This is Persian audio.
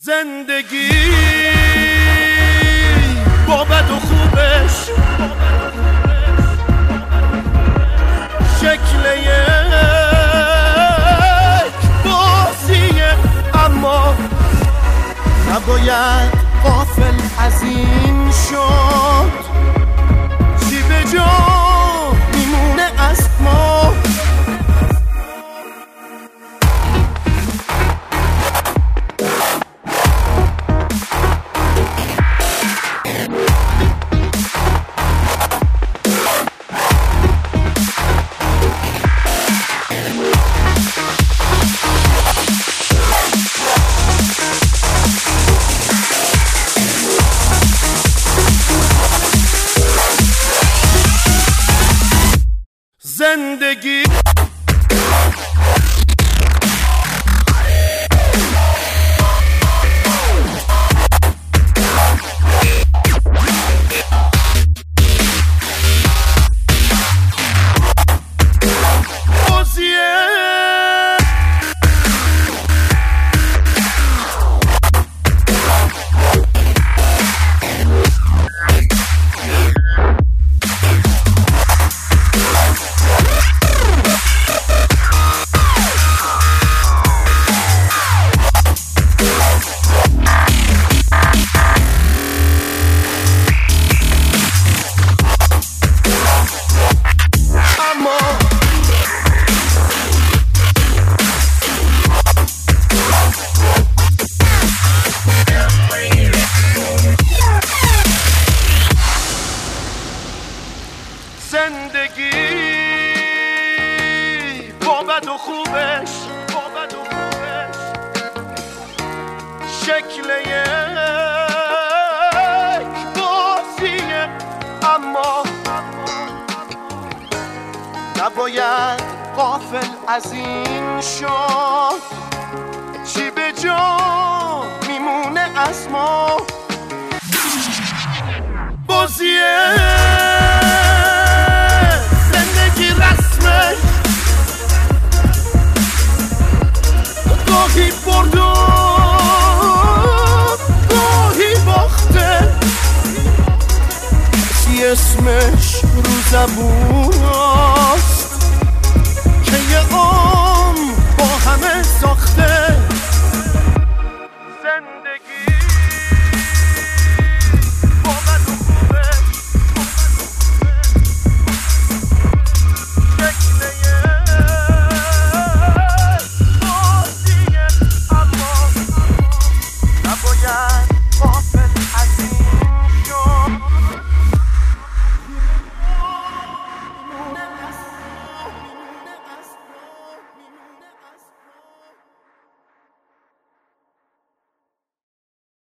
زندگی با بد و خوبش شکل یک بازیه، اما نباید غافل از این شد چی به جا میمونه از ما. زندگی با بد و خوبش شکل یک بازیه، اما نباید غافل از این شد چی به جا میمونه از ما. بازیه گاهی برد و گاهی باخته، کسی اسمش رو زبون است که یه عمر با همه ساخته.